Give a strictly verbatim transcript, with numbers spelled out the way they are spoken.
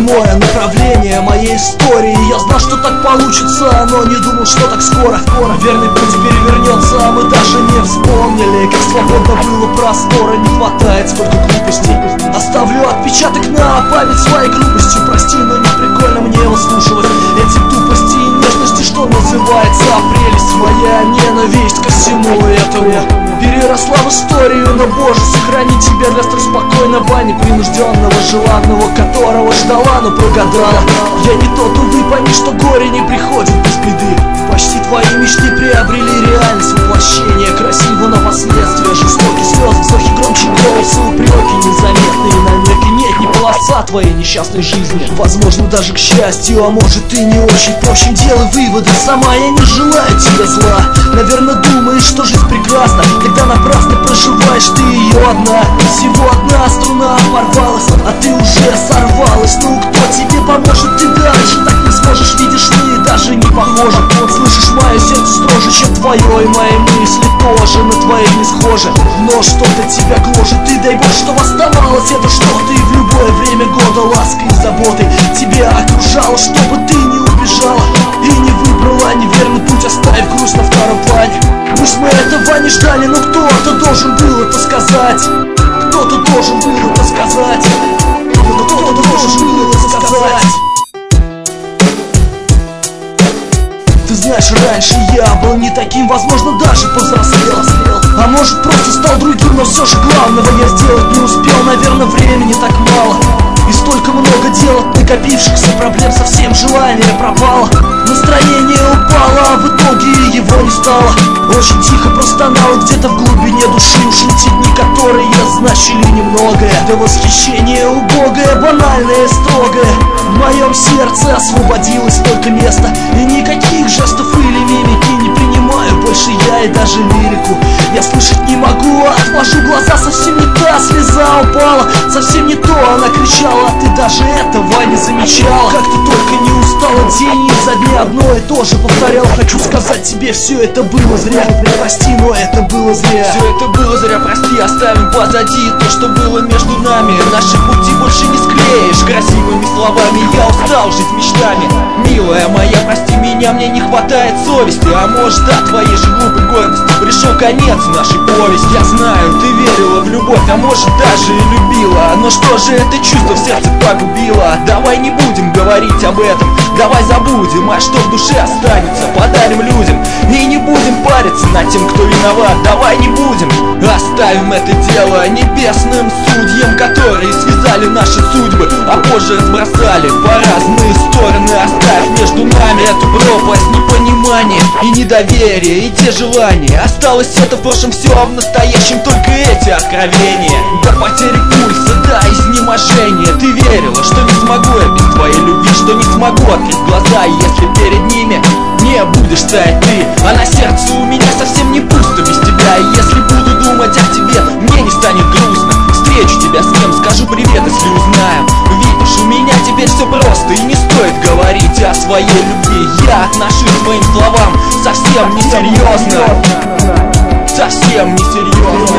прямое направление моей истории. Я знал, что так получится, но не думал, что так скоро. Верный путь перевернется, а мы даже не вспомнили, как свободно было простора. Не хватает, сколько глупостей. Оставлю отпечаток на память своей грубости. Прости, но не прикольно мне выслушивать эти тупости и нежности, что называется прелесть. Моя ненависть ко всему этому переросла в историю, но, Боже, сохрани тебя для столь спокойного, непринужденного, желанного, которого ждала, но прогадала. Я не тот, увы, пойми, что горе не приходит без беды. Почти твои мечты приобрели реальность воплощения. Красиво, но последствия жестокие слезы, вздохи громче голоса, упреки, незаметные намеки. Нет, не полоса твоей несчастной жизни, возможно, даже к счастью, а может и не очень. Впрочем, делай выводы сама, я не желаю тебе зла. Наверное, думаешь, что жизнь прекрасна, когда напрасно проживаешь ты ее одна. Всего одна струна порвалась, а ты уже сорвалась. Ну кто тебе поможет, ты дальше так не сможешь. Видишь, ты даже не похожа. Слышишь, мое сердце строже, чем твое, и мои мысли тоже на твои не схожи. Но что-то тебя гложет, ты дай бог, что оставалось. Это что ты в любое время года лаской и заботой тебя окружала, чтобы ты не убежала и не выбрала неверный путь, оставив грусть на втором плане. Пусть мы этого не ждали, но кто-то должен был это сказать. Кто-то должен был это сказать. Кто-то должен был это сказать. Ты знаешь, раньше я был не таким, возможно, даже повзрослел. А может, просто стал другим, но все же главного я сделать не успел. Наверное, времени так мало и столько много дел от накопившихся проблем, совсем желание пропало. Настроение упало, а в итоге его не стало. Очень тихо простонало где-то в глубине души. Ушли те дни, которые значили немногое. До восхищения убогое, банальное, строгое. В моем сердце освободилось только место, и никаких жестов или мимики не принимаю больше я и даже лирику. Я слышать не могу, отвожу глаза, совсем не та слеза упала, совсем не то она кричала, а ты даже этого не замечала. Как ты только не устала день изо дня одно и то же повторял. Хочу сказать тебе, все это было зря. Прости, но это было зря. Все это было зря, прости, оставим позади то, что было между нами. Наши пути больше не склеишь красивыми словами. Я устал жить мечтами. Милая моя, прости меня, мне не хватает совести. А может, от твоей же глупой гордости пришел конец нашей повести. Я знаю, ты верила в любовь, а может даже и любила. Но что же это чувство в сердце погубило? Давай не будем говорить об этом, давай забудем, а что в душе останется, подарим людям. И не будем париться над тем, кто виноват. Давай не будем, оставим это дело небесным судьям, которые связали наши судьбы, а позже разбросали по разные стороны, оставив между нами эту пропасть непонимания и недоверия, и те желания. Осталось это в прошлом, все, а в настоящем только эти откровения. До потери пульса, до изнеможения. Ты верила, что не смогу я без твоей любви, что не смогу открыть глаза, если перед ними не будешь стоять ты. А на сердце у меня совсем не пусто без тебя. И если буду думать о тебе, мне не станет грустно. Встречу тебя с кем, скажу привет, если узнаю. Видишь, у меня теперь все просто, и не стоит говорить о своей любви. Я отношусь к твоим словам совсем несерьезно. Совсем несерьезно.